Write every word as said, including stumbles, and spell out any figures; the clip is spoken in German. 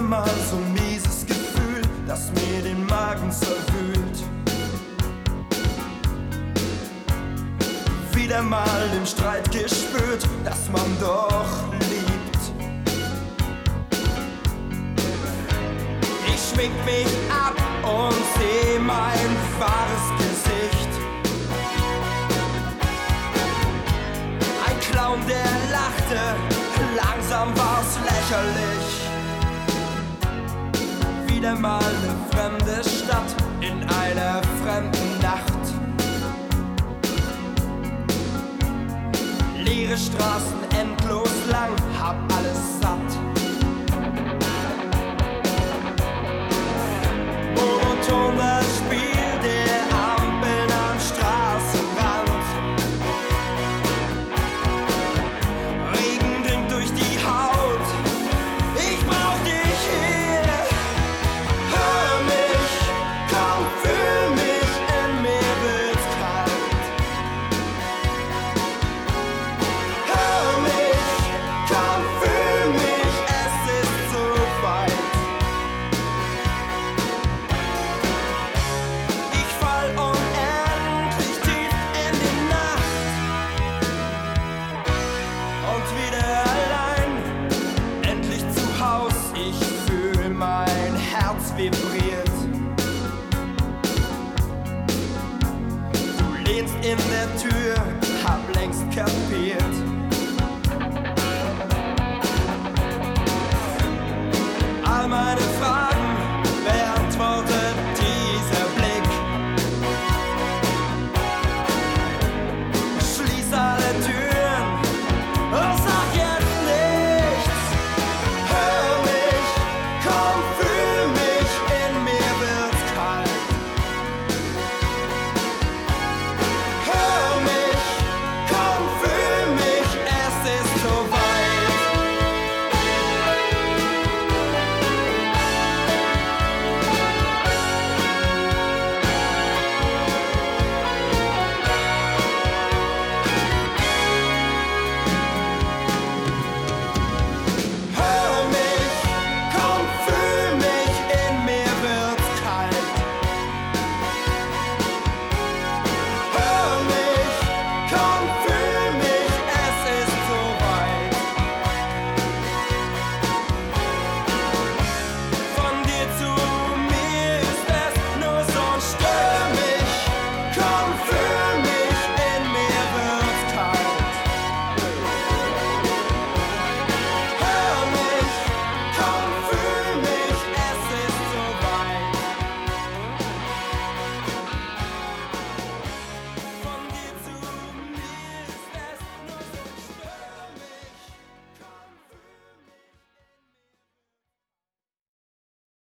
mal so ein mieses Gefühl, das mir den Magen zerwühlt. Wieder mal im Streit gespürt, dass man doch liebt. Ich schmink mich ab und seh mein wahres Gesicht. Ein Clown, der lachte, langsam war's lächerlich. Wieder mal eine fremde Stadt in einer fremden Nacht. Leere Straßen endlos lang, hab alles satt. Monotones Spiel der Ampeln am Straßenrand. Regen dringt durch die Haut, ich brauch dich hier. Hör mich, komm, fühl mich, in mir wird's kalt. Hör mich, komm, fühl mich, es ist so weit. Ich fall unendlich tief in die Nacht und wieder allein, endlich zu Haus. Ich fühl, mein Herz vibriert. Du lehnst in der Tür, hab längst kapiert.